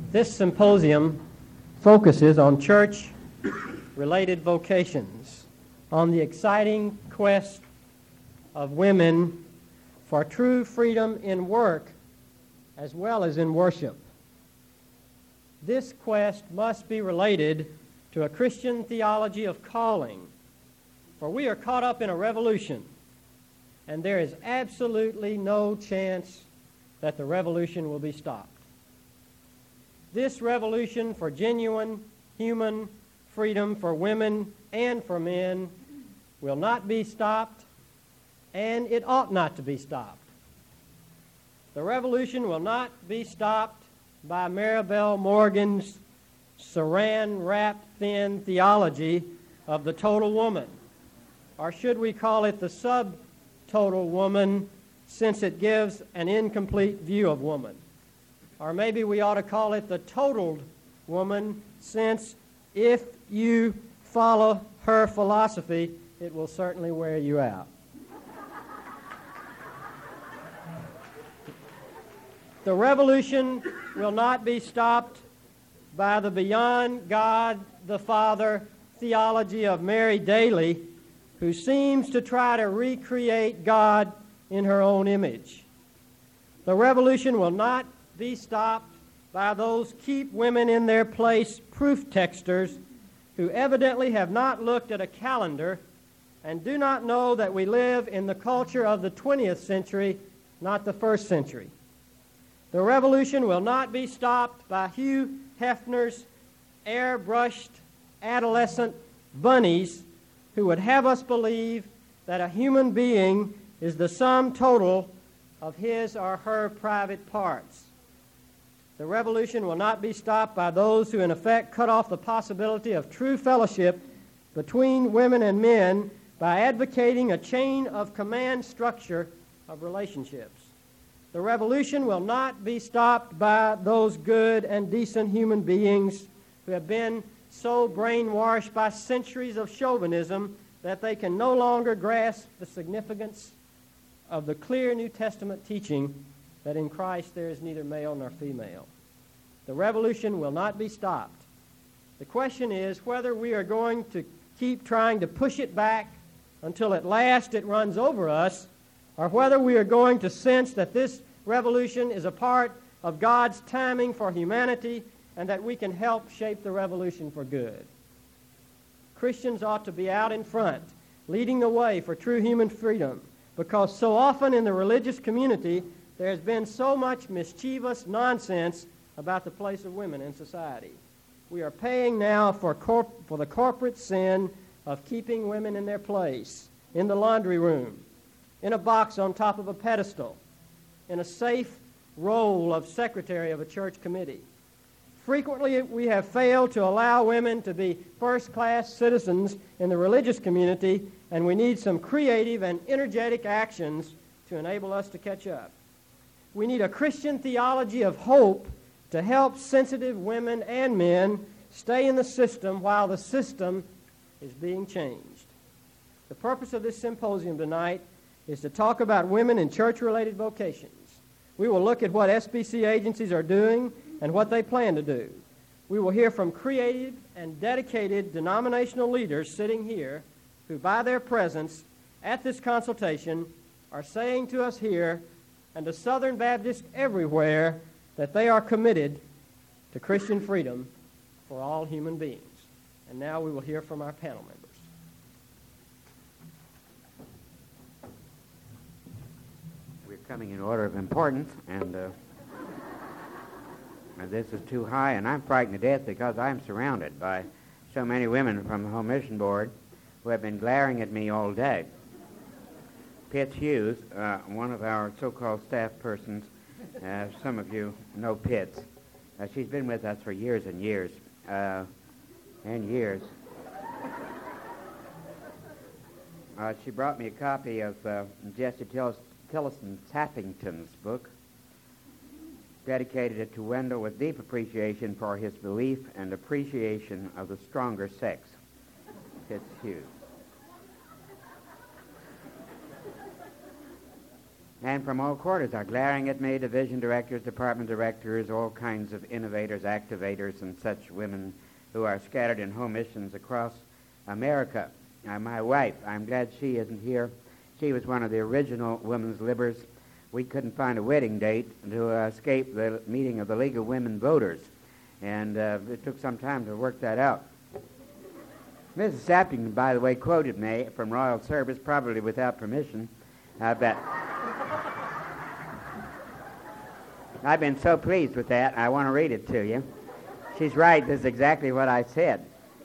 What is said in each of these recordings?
This symposium focuses on church-related vocations, on the exciting quest of women for true freedom in work as well as in worship. This quest must be related to a Christian theology of calling, for we are caught up in a revolution, and there is absolutely no chance that the revolution will be stopped. This revolution for genuine human freedom for women and for men will not be stopped, and it ought not to be stopped. The revolution will not be stopped by Maribel Morgan's saran-wrap-thin theology of the total woman, or should we call it the sub-total woman, since it gives an incomplete view of woman. Or maybe we ought to call it the totaled woman, since if you follow her philosophy, it will certainly wear you out. The revolution will not be stopped by the beyond God the Father theology of Mary Daly, who seems to try to recreate God in her own image. The revolution will not be stopped by those keep women in their place proof texters who evidently have not looked at a calendar and do not know that we live in the culture of the 20th century, not the first century. The revolution will not be stopped by Hugh Hefner's airbrushed adolescent bunnies who would have us believe that a human being is the sum total of his or her private parts. The revolution will not be stopped by those who in effect cut off the possibility of true fellowship between women and men by advocating a chain of command structure of relationships. The revolution will not be stopped by those good and decent human beings who have been so brainwashed by centuries of chauvinism that they can no longer grasp the significance of the clear New Testament teaching that in Christ there is neither male nor female. The revolution will not be stopped. The question is whether we are going to keep trying to push it back until at last it runs over us, or whether we are going to sense that this revolution is a part of God's timing for humanity and that we can help shape the revolution for good. Christians ought to be out in front, leading the way for true human freedom, because so often in the religious community there has been so much mischievous nonsense about the place of women in society. We are paying now for the corporate sin of keeping women in their place, in the laundry room, in a box on top of a pedestal, in a safe role of secretary of a church committee. Frequently, we have failed to allow women to be first-class citizens in the religious community, and we need some creative and energetic actions to enable us to catch up. We need a Christian theology of hope to help sensitive women and men stay in the system while the system is being changed. The purpose of this symposium tonight is to talk about women in church-related vocations. We will look at what SBC agencies are doing and what they plan to do. We will hear from creative and dedicated denominational leaders sitting here who, by their presence at this consultation, are saying to us here and to Southern Baptists everywhere that they are committed to Christian freedom for all human beings. And now we will hear from our panel members. We're coming in order of importance, and this is too high, and I'm frightened to death because I'm surrounded by so many women from the Home Mission Board who have been glaring at me all day. Pitts Hughes, one of our so-called staff persons, some of you know Pitts. She's been with us for years and years, She brought me a copy of Jesse Tillison Sappington's book, dedicated it to Wendell with deep appreciation for his belief and appreciation of the stronger sex. Pitts Hughes. and from all quarters are glaring at me, division directors, department directors, all kinds of innovators, activators, and such women who are scattered in home missions across America. My wife, I'm glad she isn't here. She was one of the original women's libbers. We couldn't find a wedding date to escape the meeting of the League of Women Voters, and it took some time to work that out. Mrs. Sappington, by the way, quoted me from Royal Service, probably without permission, I bet. I've been so pleased with that, I want to read it to you. She's right, this is exactly what I said.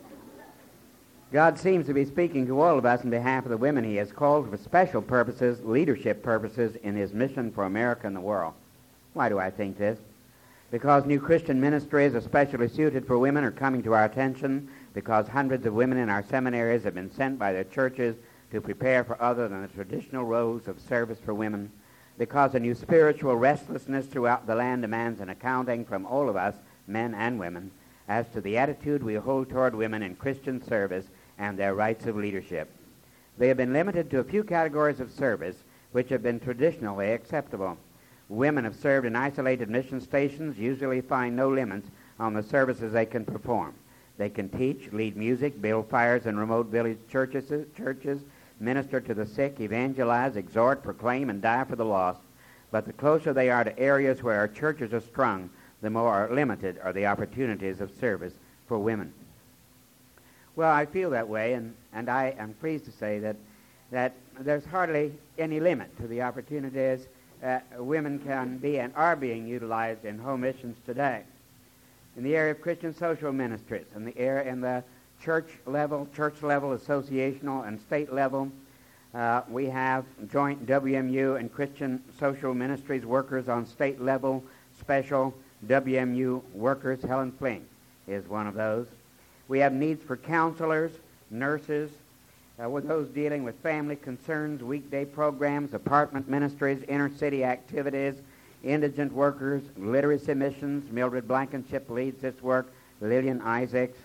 God seems to be speaking to all of us on behalf of the women he has called for special purposes, leadership purposes, in his mission for America and the world. Why do I think this? Because new Christian ministries especially suited for women are coming to our attention, because hundreds of women in our seminaries have been sent by their churches to prepare for other than the traditional roles of service for women, because a new spiritual restlessness throughout the land demands an accounting from all of us, men and women, as to the attitude we hold toward women in Christian service and their rights of leadership. They have been limited to a few categories of service which have been traditionally acceptable. Women have served in isolated mission stations, usually find no limits on the services they can perform. They can teach, lead music, build fires in remote village churches, minister to the sick, evangelize, exhort, proclaim, and die for the lost. But the closer they are to areas where our churches are strung, the more limited are the opportunities of service for women. Well, I feel that way, and I am pleased to say that there's hardly any limit to the opportunities women can be and are being utilized in home missions today. In the area of Christian social ministries, in the church level, associational, and state level, we have joint WMU and Christian social ministries workers on state level, special WMU workers. Helen Flink is one of those. We have needs for counselors, nurses, with those dealing with family concerns, weekday programs, apartment ministries, inner-city activities, indigent workers, literacy missions. Mildred Blankenship leads this work. Lillian Isaacs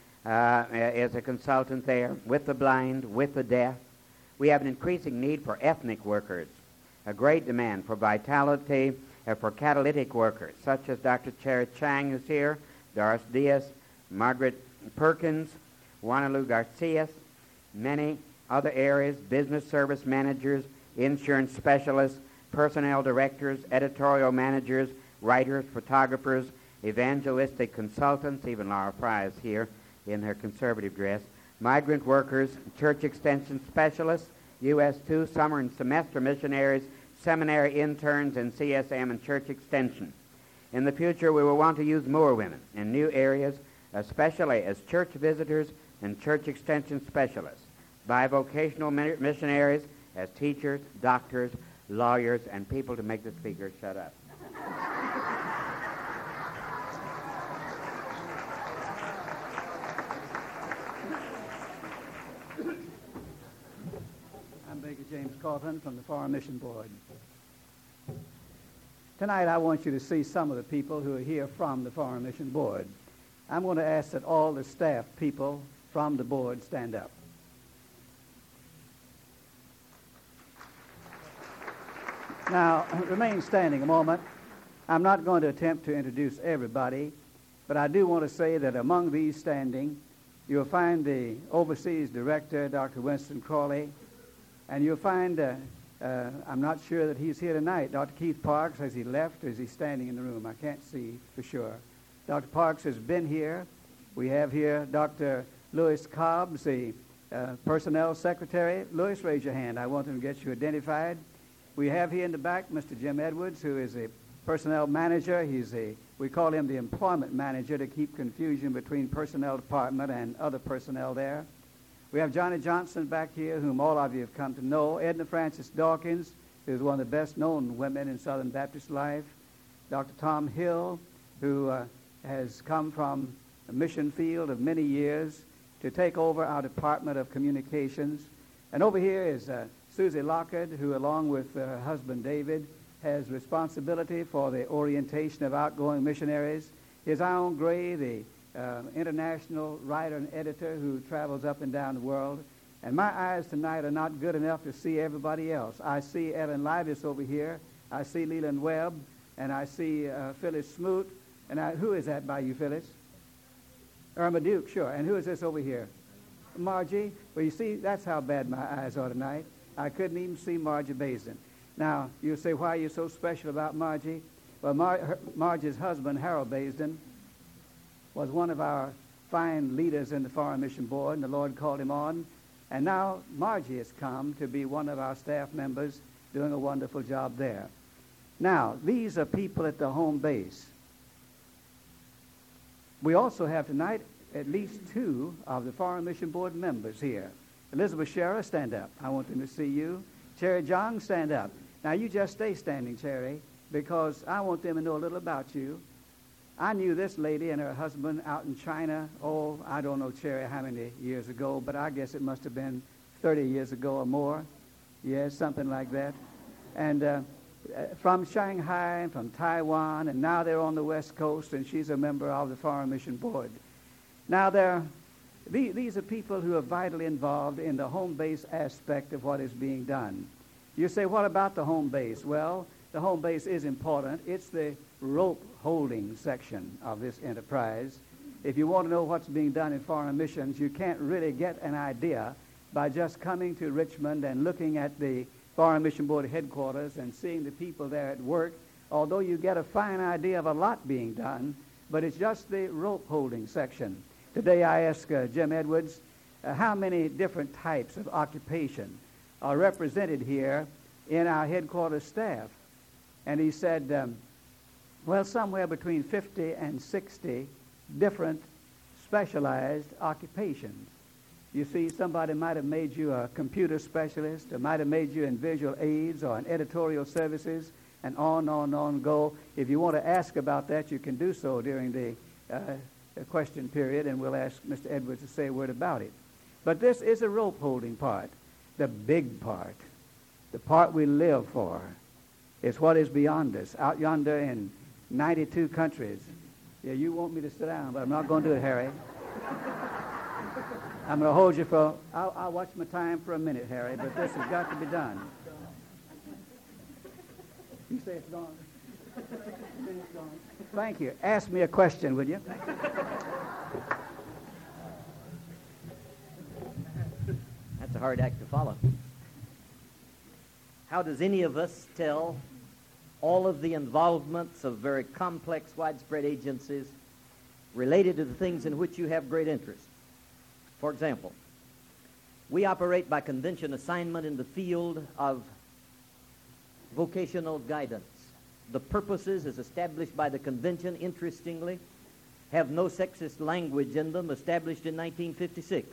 is a consultant there, with the blind, with the deaf. We have an increasing need for ethnic workers, a great demand for vitality, for catalytic workers, such as Dr. Cherry Chang, who's here, Doris Diaz, Margaret Perkins, Juanalu Garcia, many other areas, business service managers, insurance specialists, personnel directors, editorial managers, writers, photographers, evangelistic consultants, even Laura Fry is here in her conservative dress, migrant workers, church extension specialists, US2, summer and semester missionaries, seminary interns, and CSM and church extension. In the future, we will want to use more women in new areas, especially as church visitors and church extension specialists, bivocational missionaries, as teachers, doctors, lawyers, and people to make the speakers shut up. I'm Baker James Carlton from the Foreign Mission Board. Tonight I want you to see some of the people who are here from the Foreign Mission Board. I'm going to ask that all the staff people from the board stand up. Now, remain standing a moment. I'm not going to attempt to introduce everybody, but I do want to say that among these standing, you'll find the Overseas Director, Dr. Winston Crawley, and you'll find, I'm not sure that he's here tonight, Dr. Keith Parks. Has he left or is he standing in the room? I can't see for sure. Dr. Parks has been here. We have here Dr. Lewis Cobbs, the Personnel Secretary. Lewis, raise your hand. I want him to get you identified. We have here in the back Mr. Jim Edwards, who is a personnel manager. We call him the employment manager to keep confusion between personnel department and other personnel there. We have Johnny Johnson back here, whom all of you have come to know. Edna Francis Dawkins, who is one of the best-known women in Southern Baptist life. Dr. Tom Hill, who has come from a mission field of many years to take over our Department of Communications. And over here is Susie Lockard, who, along with her husband David, has responsibility for the orientation of outgoing missionaries. Here's Ione Gray, the international writer and editor who travels up and down the world. And my eyes tonight are not good enough to see everybody else. I see Ellen Livis over here. I see Leland Webb. And I see Phyllis Smoot. And who is that by you, Phyllis? Irma Duke, sure. And who is this over here? Margie. Well, you see, that's how bad my eyes are tonight. I couldn't even see Margie Basin. Now, you'll say, why are you so special about Margie? Well, Margie's husband, Harold Basin, was one of our fine leaders in the Foreign Mission Board, and the Lord called him on. And now Margie has come to be one of our staff members doing a wonderful job there. Now, these are people at the home base. We also have tonight at least 2 of the Foreign Mission Board members here. Elizabeth Scherer, stand up. I want them to see you. Cherry Jong, stand up. Now, you just stay standing, Cherry, because I want them to know a little about you. I knew this lady and her husband out in China, I don't know, Cherry, how many years ago, but I guess it must have been 30 years ago or more. Yes, something like that. And from Shanghai and from Taiwan, and now they're on the West Coast, and she's a member of the Foreign Mission Board. Now, these are people who are vitally involved in the home base aspect of what is being done. You say, what about the home base? Well, the home base is important. It's the rope holding section of this enterprise. If you want to know what's being done in foreign missions, you can't really get an idea by just coming to Richmond and looking at the Foreign Mission Board headquarters and seeing the people there at work, although you get a fine idea of a lot being done, but it's just the rope holding section. Today I asked Jim Edwards, how many different types of occupation are represented here in our headquarters staff? And he said, well, somewhere between 50 and 60 different specialized occupations. You see, somebody might have made you a computer specialist, or might have made you in visual aids or in editorial services, and on go. If you want to ask about that, you can do so during the question period, and we'll ask Mr. Edwards to say a word about it. But this is a rope-holding part, the big part, the part we live for. It's what is beyond us, out yonder in 92 countries. Yeah, you want me to sit down, but I'm not going to do it, Harry. I'm going to hold you for, I'll watch my time for a minute, Harry, but this has got to be done. You say it's gone. It's gone. Thank you. Ask me a question, would you? That's a hard act to follow. How does any of us tell all of the involvements of very complex, widespread agencies related to the things in which you have great interest? For example, we operate by convention assignment in the field of vocational guidance. The purposes, as established by the convention, interestingly, have no sexist language in them, established in 1956.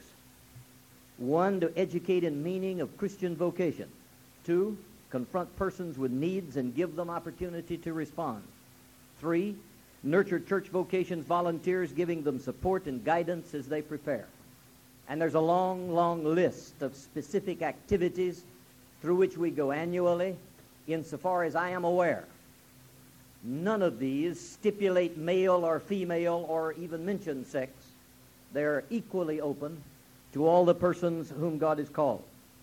1, to educate in meaning of Christian vocation. 2, confront persons with needs and give them opportunity to respond. 3, nurture church vocations volunteers, giving them support and guidance as they prepare. And there's a long, long list of specific activities through which we go annually. Insofar as I am aware, none of these stipulate male or female or even mention sex. They're equally open to all the persons whom God has called.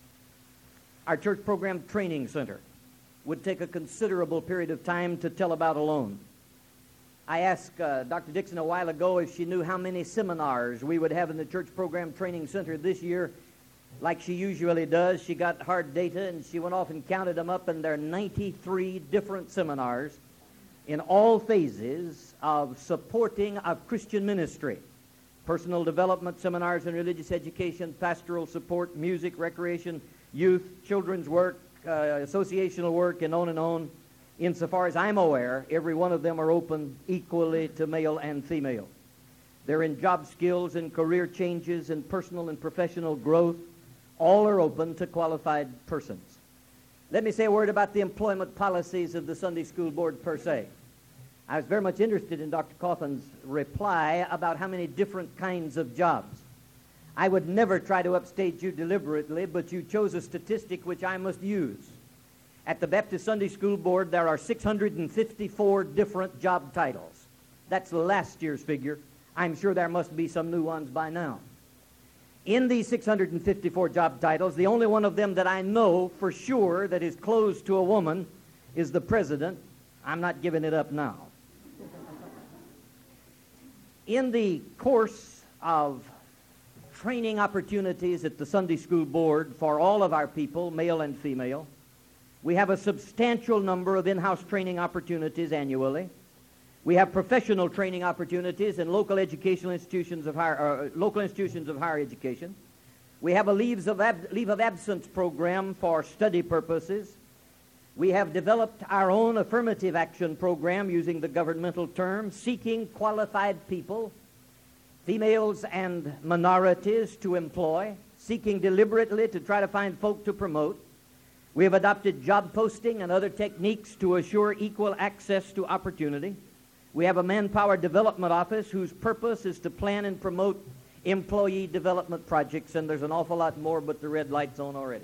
Our church program training center would take a considerable period of time to tell about alone. I asked Dr. Dixon a while ago if she knew how many seminars we would have in the church program training center this year. Like she usually does, she got hard data, and she went off and counted them up, and there are 93 different seminars in all phases of supporting of Christian ministry. Personal development seminars and religious education, pastoral support, music, recreation, youth, children's work, associational work, and on. Insofar as I'm aware, every one of them are open equally to male and female. They're in job skills and career changes and personal and professional growth. All are open to qualified persons. Let me say a word about the employment policies of the Sunday School Board per se. I was very much interested in Dr. Coffin's reply about how many different kinds of jobs. I would never try to upstage you deliberately, but you chose a statistic which I must use. At the Baptist Sunday School Board, there are 654 different job titles. That's last year's figure. I'm sure there must be some new ones by now. In these 654 job titles, the only one of them that I know for sure that is closed to a woman is the president. I'm not giving it up now. In the course of training opportunities at the Sunday School Board for all of our people, male and female, we have a substantial number of in-house training opportunities annually. We have professional training opportunities in local educational institutions of local institutions of higher education. We have a leave of absence program for study purposes. We have developed our own affirmative action program using the governmental term, seeking qualified people, females and minorities to employ, seeking deliberately to try to find folk to promote. We have adopted job posting and other techniques to assure equal access to opportunity. We have a manpower development office whose purpose is to plan and promote employee development projects, and there's an awful lot more, but the red light's on already.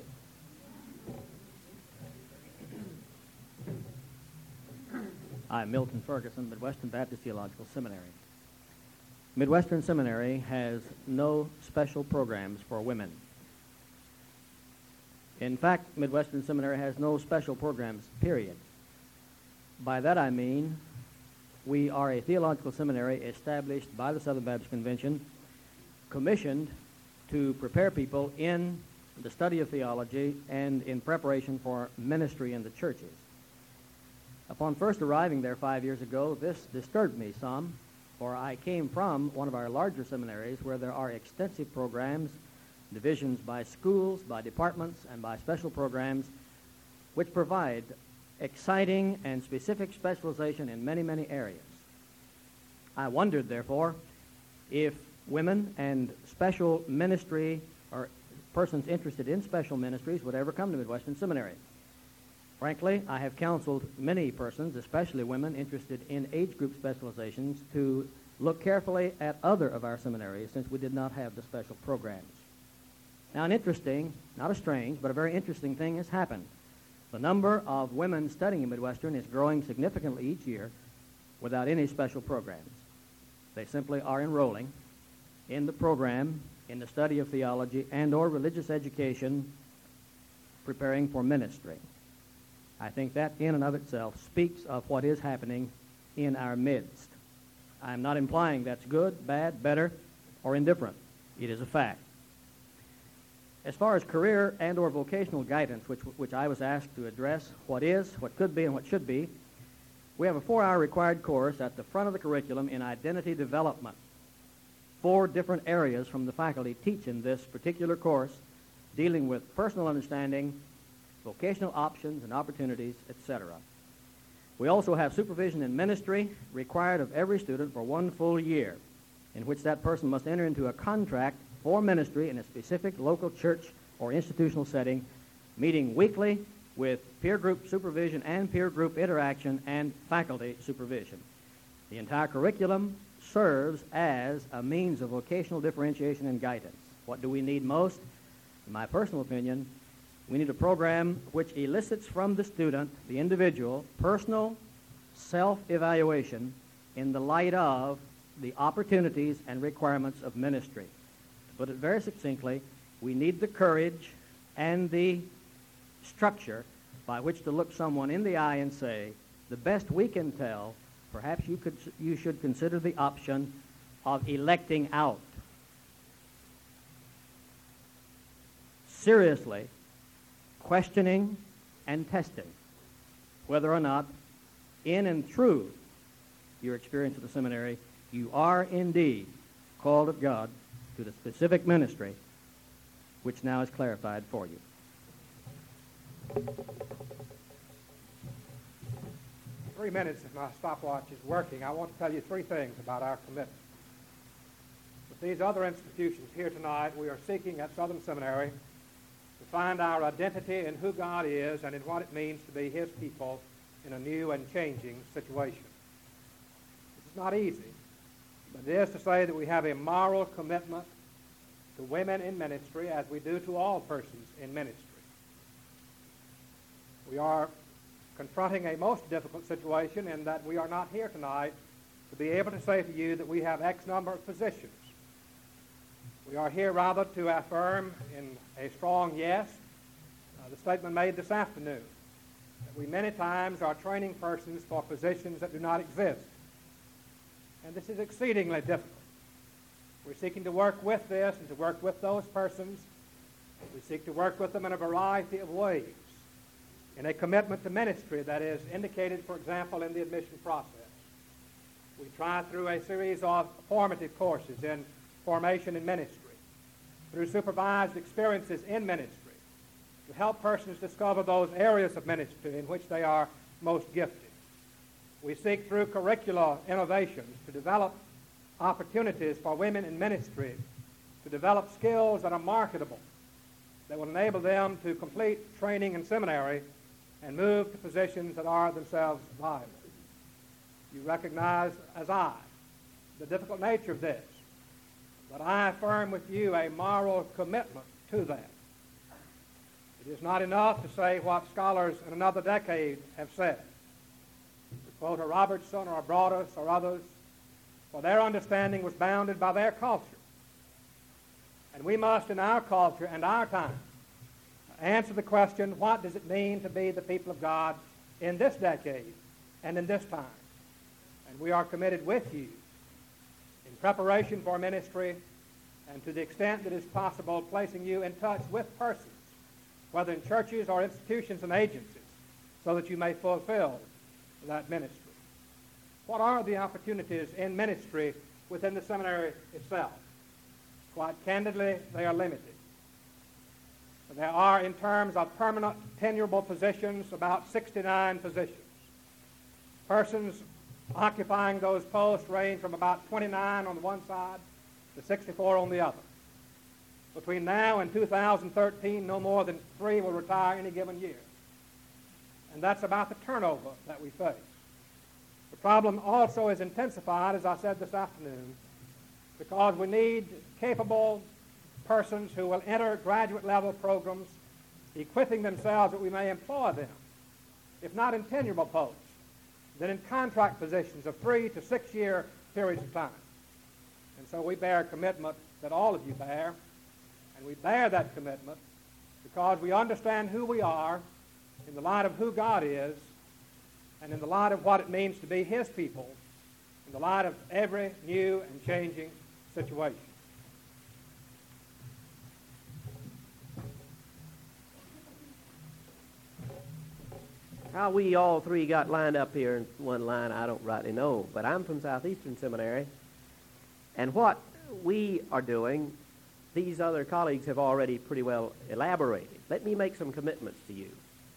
I'm Milton Ferguson, Midwestern Baptist Theological Seminary. Midwestern Seminary has no special programs for women. In fact, Midwestern Seminary has no special programs, period. By that I mean we are a theological seminary established by the Southern Baptist Convention, commissioned to prepare people in the study of theology and in preparation for ministry in the churches. Upon first arriving there 5 years ago, this disturbed me some, for I came from one of our larger seminaries where there are extensive programs, divisions by schools, by departments, and by special programs, which provide exciting and specific specialization in many, many areas. I wondered, therefore, if women and special ministry or persons interested in special ministries would ever come to Midwestern Seminary. Frankly, I have counseled many persons, especially women, interested in age group specializations to look carefully at other of our seminaries since we did not have the special programs. Now, an interesting, not a strange, but a very interesting thing has happened. The number of women studying in Midwestern is growing significantly each year without any special programs. They simply are enrolling in the program, in the study of theology and or religious education, preparing for ministry. I think that in and of itself speaks of what is happening in our midst. I'm not implying that's good, bad, better, or indifferent. It is a fact. As far as career and or vocational guidance, which I was asked to address, what is, what could be, and what should be, we have a 4-hour required course at the front of the curriculum in identity development. 4 different areas from the faculty teach in this particular course, dealing with personal understanding, vocational options and opportunities, etc. We also have supervision in ministry required of every student for 1 full year, in which that person must enter into a contract for ministry in a specific local church or institutional setting, meeting weekly with peer group supervision and peer group interaction and faculty supervision. The entire curriculum serves as a means of vocational differentiation and guidance. What do we need most? In my personal opinion, we need a program which elicits from the student, the individual, personal self-evaluation in the light of the opportunities and requirements of ministry. To put it very succinctly, we need the courage and the structure by which to look someone in the eye and say, the best we can tell, perhaps you should consider the option of electing out. Seriously questioning and testing whether or not, in and through your experience at the seminary, you are indeed called of God to the specific ministry which now is clarified for you. 3 minutes if my stopwatch is working. I want to tell you 3 things about our commitment. With these other institutions here tonight, we are seeking at Southern Seminary to find our identity in who God is and in what it means to be His people in a new and changing situation. This is not easy, but it is to say that we have a moral commitment to women in ministry as we do to all persons in ministry. We are confronting a most difficult situation in that we are not here tonight to be able to say to you that we have X number of positions. We are here rather to affirm in a strong yes the statement made this afternoon that we many times are training persons for positions that do not exist. And this is exceedingly difficult. We're seeking to work with this and to work with those persons. We seek to work with them in a variety of ways, in a commitment to ministry that is indicated, for example, in the admission process. We try through a series of formative courses in formation in ministry, through supervised experiences in ministry, to help persons discover those areas of ministry in which they are most gifted. We seek through curricular innovations to develop opportunities for women in ministry to develop skills that are marketable, that will enable them to complete training in seminary and move to positions that are themselves viable. You recognize, as I, the difficult nature of this, but I affirm with you a moral commitment to that. It is not enough to say what scholars in another decade have said, to quote a Robertson or a Broadus or others, for their understanding was bounded by their culture. And we must, in our culture and our time, answer the question, what does it mean to be the people of God in this decade and in this time? And we are committed with you in preparation for ministry and, to the extent that is possible, placing you in touch with persons, whether in churches or institutions and agencies, so that you may fulfill that ministry. What are the opportunities in ministry within the seminary itself? Quite candidly, they are limited. There are, in terms of permanent tenurable positions, about 69 positions. Persons occupying those posts range from about 29 on the one side to 64 on the other. Between now and 2013, no more than 3 will retire any given year. And that's about the turnover that we face. The problem also is intensified, as I said this afternoon, because we need capable persons who will enter graduate-level programs, equipping themselves that we may employ them, if not in tenurable posts, then in contract positions of 3 to 6 year periods of time. And so we bear a commitment that all of you bear, and we bear that commitment because we understand who we are in the light of who God is and in the light of what it means to be His people, in the light of every new and changing situation. How we all three got lined up here in one line, I don't rightly know, but I'm from Southeastern Seminary, and what we are doing, these other colleagues have already pretty well elaborated. Let me make some commitments to you.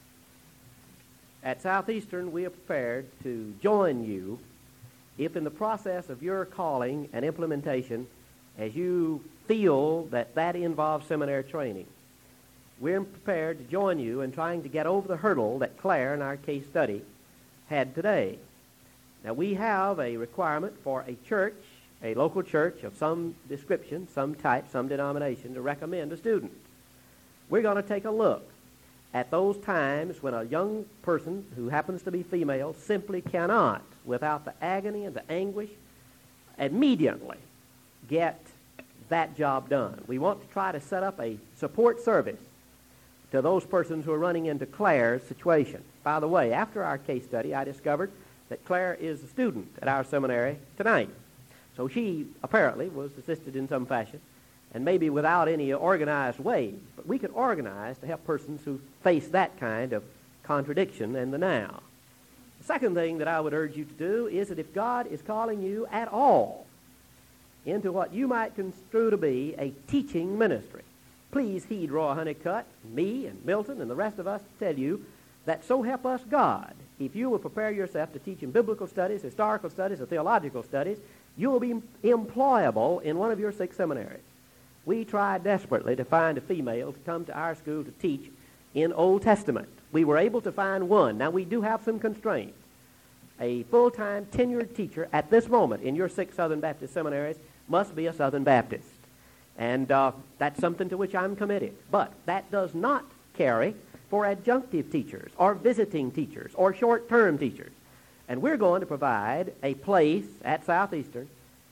At Southeastern, we are prepared to join you if in the process of your calling and implementation, as you feel that that involves seminary training, we're prepared to join you in trying to get over the hurdle that Claire in our case study had today. Now, we have a requirement for a church, a local church of some description, some type, some denomination, to recommend a student. We're going to take a look at those times when a young person who happens to be female simply cannot, without the agony and the anguish, immediately get that job done. We want to try to set up a support service to those persons who are running into Claire's situation. By the way, after our case study, I discovered that Claire is a student at our seminary tonight. So she apparently was assisted in some fashion, and maybe without any organized way, but we could organize to help persons who face that kind of contradiction in the now. The second thing that I would urge you to do is that if God is calling you at all into what you might construe to be a teaching ministry, please heed Roy Honeycutt, me, and Milton, and the rest of us to tell you that so help us God, if you will prepare yourself to teach in biblical studies, historical studies, or theological studies, you will be employable in one of your 6 seminaries. We tried desperately to find a female to come to our school to teach in Old Testament. We were able to find one. Now, we do have some constraints. A full-time tenured teacher at this moment in your 6 Southern Baptist seminaries must be a Southern Baptist. And that's something to which I'm committed. But that does not carry for adjunctive teachers or visiting teachers or short-term teachers. And we're going to provide a place at Southeastern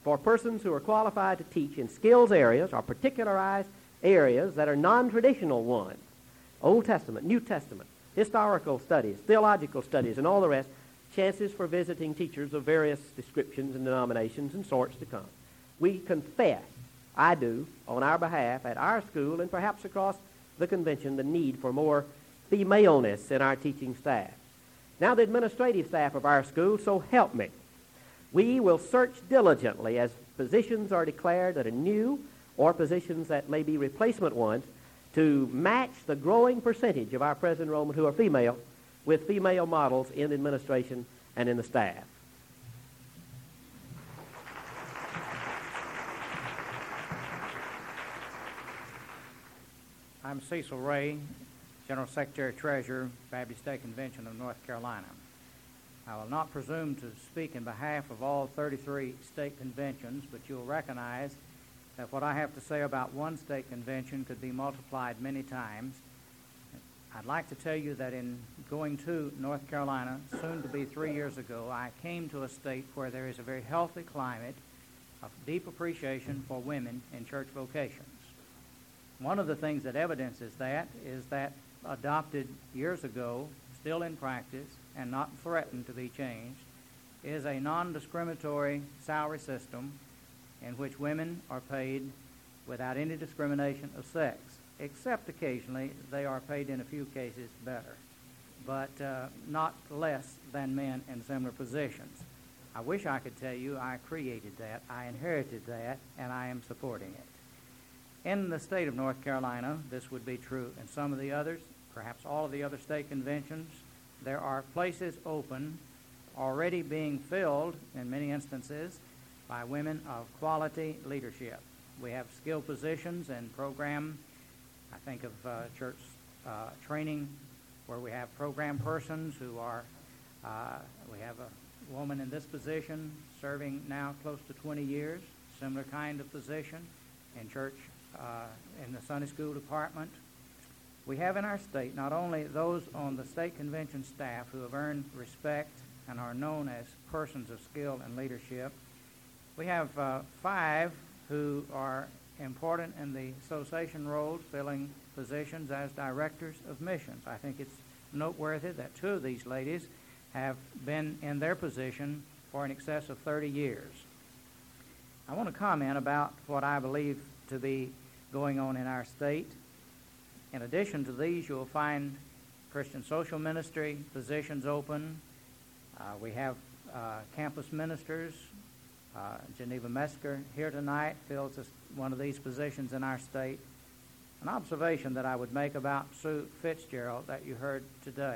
for persons who are qualified to teach in skills areas or particularized areas that are non-traditional ones. Old Testament, New Testament, historical studies, theological studies, and all the rest, chances for visiting teachers of various descriptions and denominations and sorts to come. We confess, I do, on our behalf at our school and perhaps across the convention, the need for more femaleness in our teaching staff. Now the administrative staff of our school, so help me, we will search diligently as positions are declared that are new or positions that may be replacement ones to match the growing percentage of our present enrollment who are female with female models in the administration and in the staff. I'm Cecil Ray, General Secretary Treasurer, Baptist State Convention of North Carolina. I will not presume to speak in behalf of all 33 state conventions, but you'll recognize that what I have to say about one state convention could be multiplied many times. I'd like to tell you that in going to North Carolina, soon to be 3 years ago, I came to a state where there is a very healthy climate of deep appreciation for women in church vocations. One of the things that evidences that is that adopted years ago, still in practice, and not threatened to be changed, is a non-discriminatory salary system in which women are paid without any discrimination of sex, except occasionally they are paid in a few cases better, but not less than men in similar positions. I wish I could tell you I created that, I inherited that, and I am supporting it. In the state of North Carolina, this would be true in some of the others, perhaps all of the other state conventions. There are places open, already being filled in many instances by women of quality leadership. We have skilled positions and program, I think of church training, where we have program persons who are, we have a woman in this position serving now close to 20 years, similar kind of position in church, in the Sunday school department. We have in our state not only those on the state convention staff who have earned respect and are known as persons of skill and leadership. We have 5 who are important in the association roles, filling positions as directors of missions. I think it's noteworthy that 2 of these ladies have been in their position for in excess of 30 years. I want to comment about what I believe to be going on in our state. In addition to these, you'll find Christian social ministry positions open. We have campus ministers. Geneva Mesker here tonight fills one of these positions in our state. An observation that I would make about Sue Fitzgerald that you heard today.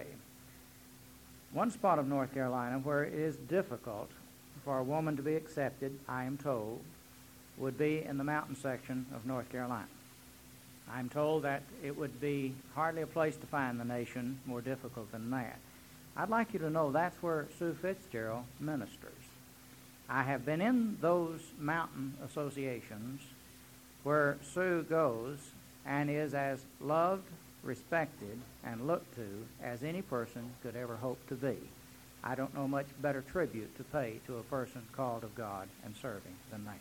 One spot of North Carolina where it is difficult for a woman to be accepted, I am told, would be in the mountain section of North Carolina. I'm told that it would be hardly a place to find the nation more difficult than that. I'd like you to know that's where Sue Fitzgerald ministers. I have been in those mountain associations where Sue goes and is as loved, respected, and looked to as any person could ever hope to be. I don't know much better tribute to pay to a person called of God and serving than that.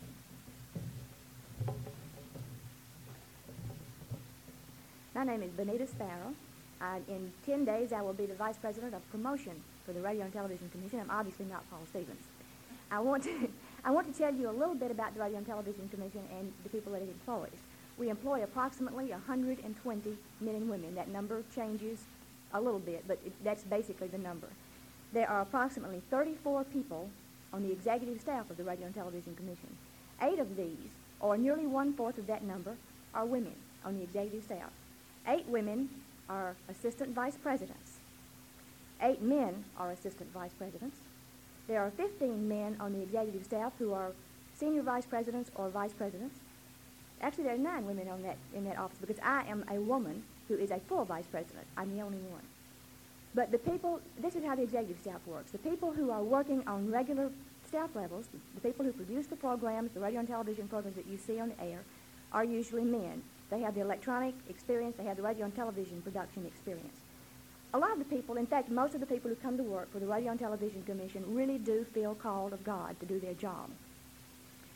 My name is Benita Sparrow. In 10 days, I will be the Vice President of Promotion for the Radio and Television Commission. I'm obviously not Paul Stevens. I want to tell you a little bit about the Radio and Television Commission and the people that it employs. We employ approximately 120 men and women. That number changes a little bit, but that's basically the number. There are approximately 34 people on the executive staff of the Radio and Television Commission. 8 of these, or nearly 1/4 of that number, are women on the executive staff. 8 women are assistant vice presidents. 8 men are assistant vice presidents. There are 15 men on the executive staff who are senior vice presidents or vice presidents. Actually, there are 9 women in that office because I am a woman who is a full vice president. I'm the only one. But the people, this is how the executive staff works. The people who are working on regular staff levels, the people who produce the programs, the radio and television programs that you see on the air, are usually men. They have the electronic experience. They have the radio and television production experience. A lot of the people, in fact, most of the people who come to work for the Radio and Television Commission really do feel called of God to do their job.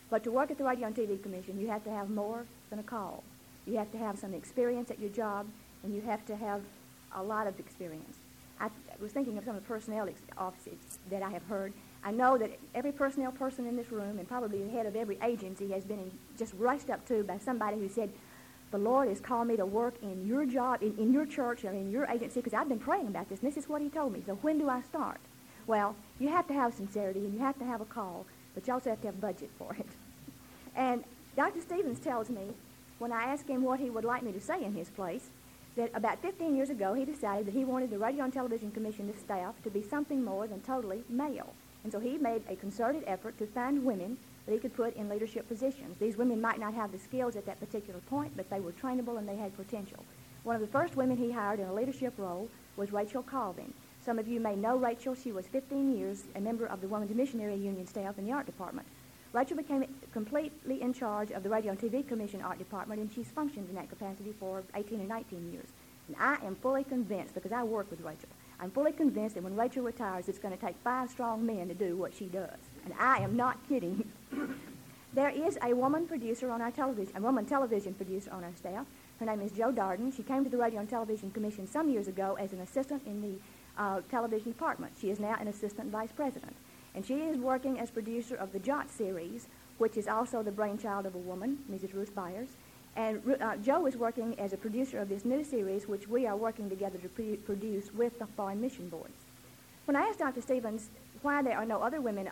But to work at the Radio and TV Commission, you have to have more than a call. You have to have some experience at your job, and you have to have a lot of experience. I was thinking of some of the personnel offices that I have heard. I know that every personnel person in this room, and probably the head of every agency, has been just rushed up to by somebody who said, the Lord has called me to work in your job, in your church, or in your agency, because I've been praying about this, and this is what he told me. So when do I start? Well, you have to have sincerity, and you have to have a call, but you also have to have budget for it. And Dr. Stevens tells me, when I ask him what he would like me to say in his place, that about 15 years ago he decided that he wanted the Radio and Television Commission staff to be something more than totally male. And so he made a concerted effort to find women that he could put in leadership positions. These women might not have the skills at that particular point, but they were trainable and they had potential. One of the first women he hired in a leadership role was Rachel Colvin. Some of you may know Rachel. She was 15 years a member of the Women's Missionary Union staff in the art department. Rachel became completely in charge of the Radio and TV Commission art department, and she's functioned in that capacity for 18 or 19 years. And I am fully convinced, because I work with Rachel, I'm fully convinced that when Rachel retires, it's going to take 5 strong men to do what she does. And I am not kidding. There is a woman producer on our television, a woman television producer on our staff. Her name is Jo Darden. She came to the Radio and Television Commission some years ago as an assistant in the television department. She is now an assistant vice president. And she is working as producer of the Jot series, which is also the brainchild of a woman, Mrs. Ruth Byers. And Jo is working as a producer of this new series, which we are working together to produce with the Foreign Mission Board. When I asked Dr. Stevens why there are no other women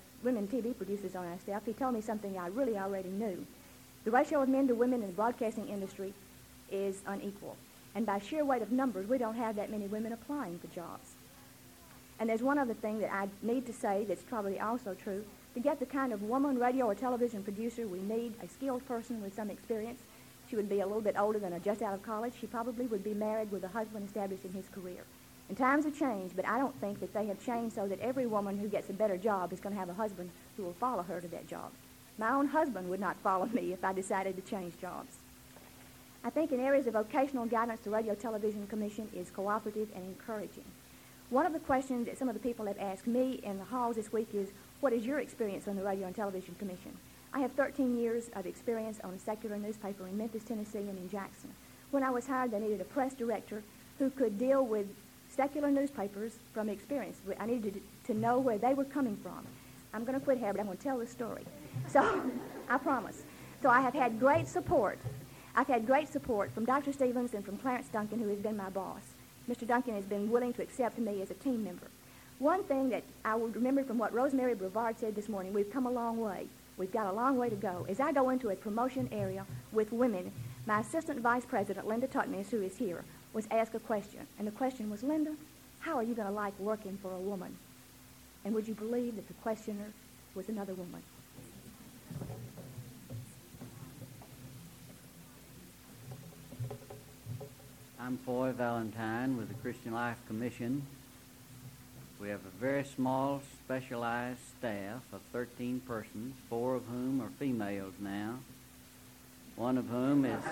TV producers on our staff, he told me something I really already knew. The ratio of men to women in the broadcasting industry is unequal. And by sheer weight of numbers, we don't have that many women applying for jobs. And there's one other thing that I need to say that's probably also true. To get the kind of woman radio or television producer we need, a skilled person with some experience. She would be a little bit older than just out of college. She probably would be married with a husband established in his career. And times have changed, but I don't think that they have changed so that every woman who gets a better job is going to have a husband who will follow her to that job. My own husband would not follow me if I decided to change jobs. I think in areas of vocational guidance, the Radio Television Commission is cooperative and encouraging. One of the questions that some of the people have asked me in the halls this week is, what is your experience on the Radio and Television Commission? I have 13 years of experience on a secular newspaper in Memphis, Tennessee, and in Jackson. When I was hired, they needed a press director who could deal with secular newspapers from experience. I needed to know where they were coming from. I'm going to quit here, but I'm going to tell this story. So, I promise. So I have had great support. I've had great support from Dr. Stevens and from Clarence Duncan, who has been my boss. Mr. Duncan has been willing to accept me as a team member. One thing that I would remember from what Rosemary Brevard said this morning, we've come a long way. We've got a long way to go. As I go into a promotion area with women, my assistant vice president, Linda Tutness, who is here, was asked a question. And the question was, Linda, how are you going to like working for a woman? And would you believe that the questioner was another woman? I'm Foy Valentine with the Christian Life Commission. We have a very small, specialized staff of 13 persons, 4 of whom are females now, one of whom is...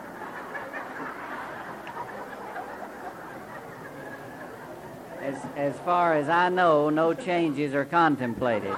As far as I know, no changes are contemplated.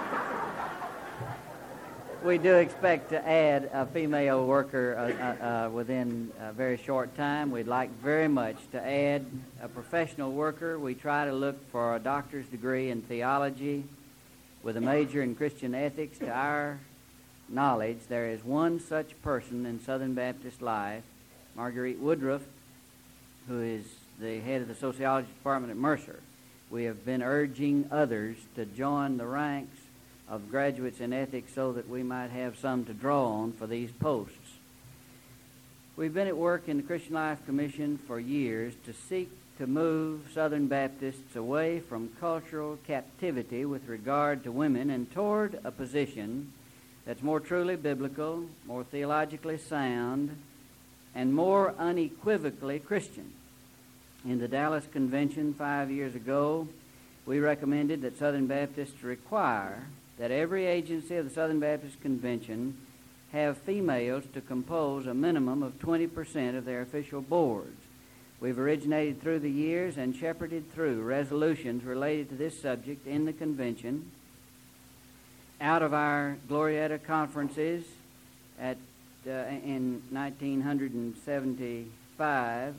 We do expect to add a female worker within a very short time. We'd like very much to add a professional worker. We try to look for a doctor's degree in theology with a major in Christian ethics. To our knowledge, there is one such person in Southern Baptist life, Marguerite Woodruff, who is the head of the sociology department at Mercer. We have been urging others to join the ranks of graduates in ethics so that we might have some to draw on for these posts. We've been at work in the Christian Life Commission for years to seek to move Southern Baptists away from cultural captivity with regard to women and toward a position that's more truly biblical, more theologically sound, and more unequivocally Christian. In the Dallas Convention 5 years ago, we recommended that Southern Baptists require that every agency of the Southern Baptist Convention have females to compose a minimum of 20% of their official boards. We've originated through the years and shepherded through resolutions related to this subject in the convention. out of our Glorieta conferences in 1975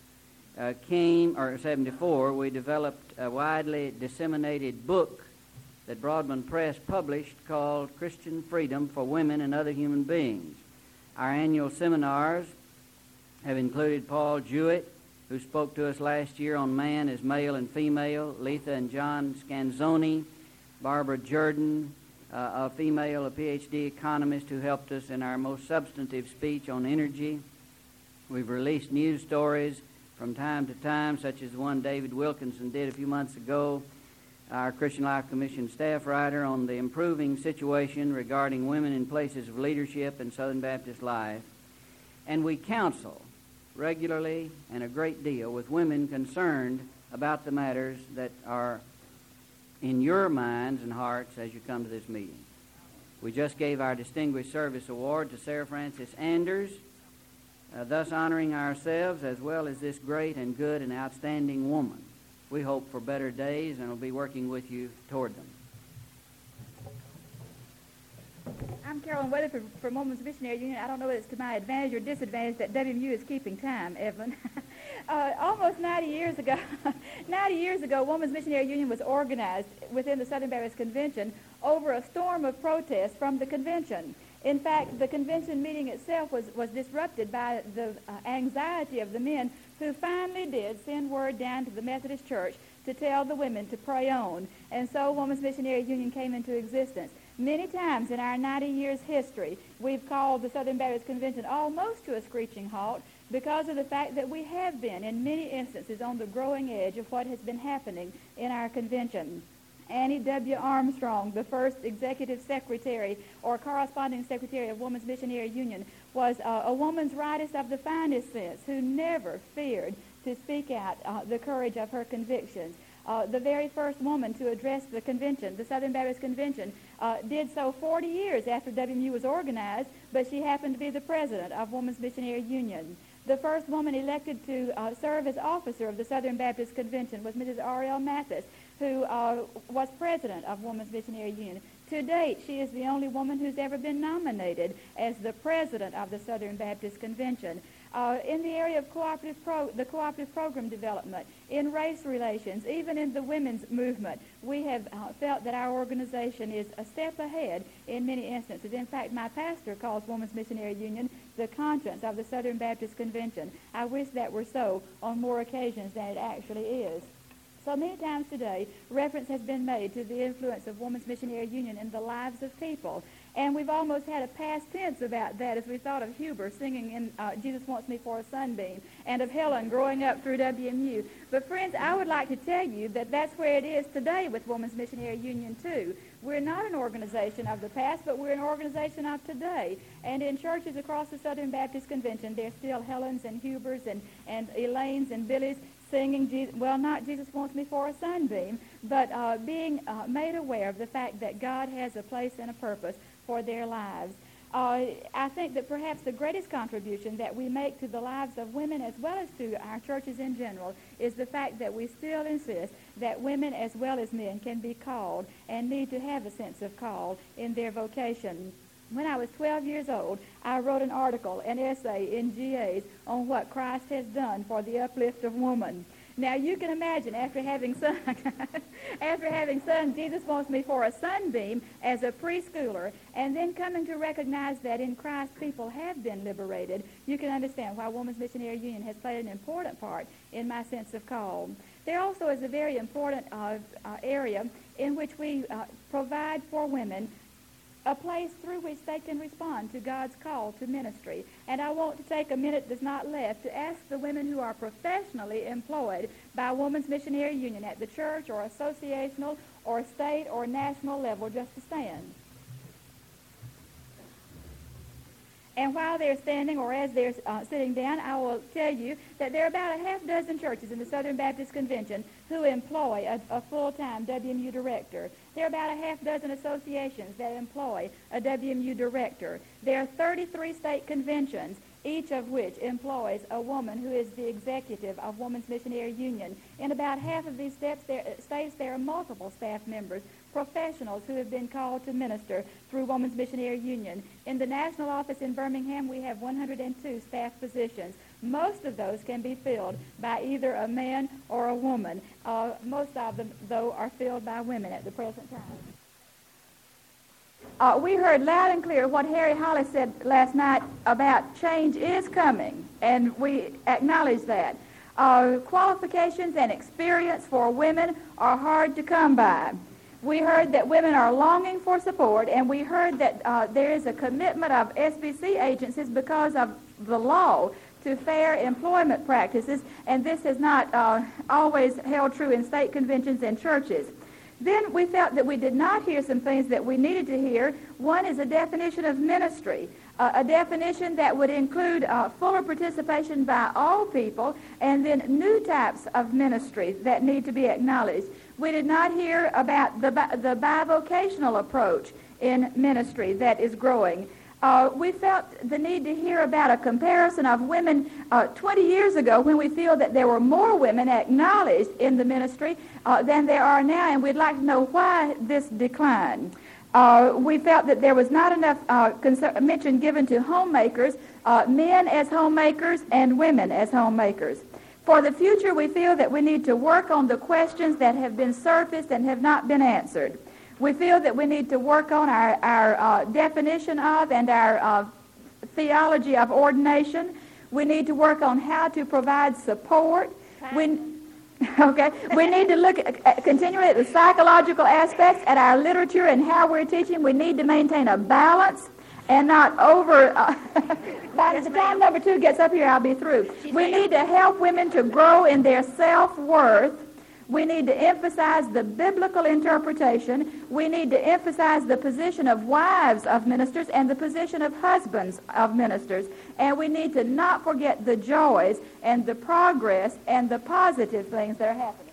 or 74, we developed a widely disseminated book that Broadman Press published called Christian Freedom for Women and Other Human Beings. Our annual seminars have included Paul Jewett, who spoke to us last year on man as male and female, Letha and John Scanzoni, Barbara Jordan, a female, a PhD economist who helped us in our most substantive speech on energy. We've released news stories from time to time, such as the one David Wilkinson did a few months ago, our Christian Life Commission staff writer, on the improving situation regarding women in places of leadership in Southern Baptist life. And we counsel regularly and a great deal with women concerned about the matters that are in your minds and hearts as you come to this meeting. We just gave our Distinguished Service Award to Sarah Frances Anders, thus honoring ourselves as well as this great and good and outstanding woman. We hope for better days and will be working with you toward them. I'm Carolyn Weatherford from Women's Missionary Union. I don't know whether it's to my advantage or disadvantage that WMU is keeping time, Evelyn. Almost 90 years ago, Women's Missionary Union was organized within the Southern Baptist Convention over a storm of protest from the convention. In fact, the convention meeting itself was disrupted by the anxiety of the men who finally did send word down to the Methodist Church to tell the women to pray on. And so Women's Missionary Union came into existence. Many times in our 90 years history, we've called the Southern Baptist Convention almost to a screeching halt because of the fact that we have been, in many instances, on the growing edge of what has been happening in our convention. Annie W. Armstrong, the first executive secretary or corresponding secretary of Women's Missionary Union, was a woman's rightest of the finest sense who never feared to speak out the courage of her convictions. The very first woman to address the convention, the Southern Baptist Convention, did so 40 years after WMU was organized, but she happened to be the president of Women's Missionary Union. The first woman elected to serve as officer of the Southern Baptist Convention was Mrs. R.L. Mathis, who was president of Women's Missionary Union. To date, she is the only woman who's ever been nominated as the president of the Southern Baptist Convention. In the area of the cooperative program development, in race relations, even in the women's movement, we have felt that our organization is a step ahead in many instances. In fact, my pastor calls Women's Missionary Union the conscience of the Southern Baptist Convention. I wish that were so on more occasions than it actually is. So many times today, reference has been made to the influence of Women's Missionary Union in the lives of people. And we've almost had a past tense about that as we thought of Huber singing in Jesus Wants Me for a Sunbeam, and of Helen growing up through WMU. But friends, I would like to tell you that that's where it is today with Women's Missionary Union too. We're not an organization of the past, but we're an organization of today. And in churches across the Southern Baptist Convention, there's still Helens and Hubers and Elaines and Billies singing, not Jesus Wants Me for a Sunbeam, but being made aware of the fact that God has a place and a purpose for their lives. I think that perhaps the greatest contribution that we make to the lives of women as well as to our churches in general is the fact that we still insist that women as well as men can be called and need to have a sense of call in their vocation. When I was 12 years old, I wrote an article, an essay in GAs on what Christ has done for the uplift of woman. Now, you can imagine after having sung Jesus Wants Me for a Sunbeam as a preschooler, and then coming to recognize that in Christ people have been liberated, you can understand why Women's Missionary Union has played an important part in my sense of call. There also is a very important area in which we provide for women a place through which they can respond to God's call to ministry. And I want to take a minute that's not left to ask the women who are professionally employed by Women's Missionary Union at the church or associational or state or national level just to stand. And while they're standing or as they're sitting down, I will tell you that there are about a half dozen churches in the Southern Baptist Convention who employ a full-time WMU director. There are about a half dozen associations that employ a WMU director. There are 33 state conventions each of which employs a woman who is the executive of Women's Missionary Union. In about half of these states, there are multiple staff members, professionals who have been called to minister through Women's Missionary Union. In the national office in Birmingham, we have 102 staff positions. Most of those can be filled by either a man or a woman. Most of them, though, are filled by women at the present time. We heard loud and clear what Harry Holly said last night about change is coming, and we acknowledge that. Qualifications and experience for women are hard to come by. We heard that women are longing for support, and we heard that there is a commitment of SBC agencies because of the law to fair employment practices, and this has not always held true in state conventions and churches. Then we felt that we did not hear some things that we needed to hear. One is a definition of ministry, a definition that would include fuller participation by all people, and then new types of ministry that need to be acknowledged. We did not hear about the bivocational approach in ministry that is growing. We felt the need to hear about a comparison of women 20 years ago, when we feel that there were more women acknowledged in the ministry than there are now, and we'd like to know why this decline. We felt that there was not enough mention given to homemakers, men as homemakers and women as homemakers. For the future, we feel that we need to work on the questions that have been surfaced and have not been answered. We feel that we need to work on our definition of and our theology of ordination. We need to work on how to provide support. We need to look continually at the psychological aspects, at our literature and how we're teaching. We need to maintain a balance and not over... by the time number 2 gets up here, I'll be through. We need to help women to grow in their self-worth. We need to emphasize the biblical interpretation. We need to emphasize the position of wives of ministers and the position of husbands of ministers. And we need to not forget the joys and the progress and the positive things that are happening.